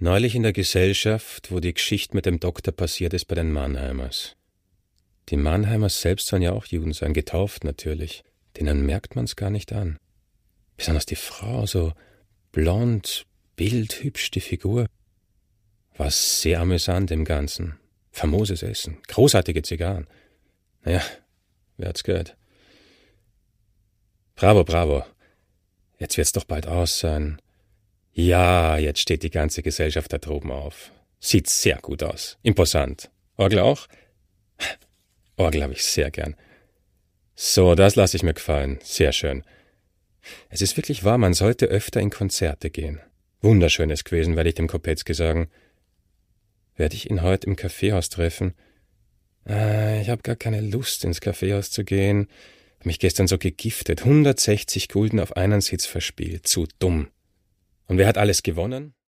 Neulich in der Gesellschaft, wo die Geschichte mit dem Doktor passiert ist bei den Mannheimers. Die Mannheimers selbst sollen ja auch Juden sein, getauft natürlich. Denen merkt man's gar nicht an. Besonders die Frau, so blond, bildhübsch, die Figur. War sehr amüsant im Ganzen. Famoses Essen, großartige Zigarren. Naja, wer hat's gehört? Bravo, bravo. Jetzt wird's doch bald aus sein. Ja, jetzt steht die ganze Gesellschaft da droben auf. Sieht sehr gut aus. Imposant. Orgel auch? Orgel habe ich sehr gern. So, das lasse ich mir gefallen. Sehr schön. Es ist wirklich wahr, man sollte öfter in Konzerte gehen. Wunderschönes gewesen, werde ich dem Kopetzky sagen. Werde ich ihn heute im Kaffeehaus treffen? Ich habe gar keine Lust, ins Kaffeehaus zu gehen. Hab mich gestern so gegiftet. 160 Gulden auf einen Sitz verspielt. Zu dumm. Und wer hat alles gewonnen?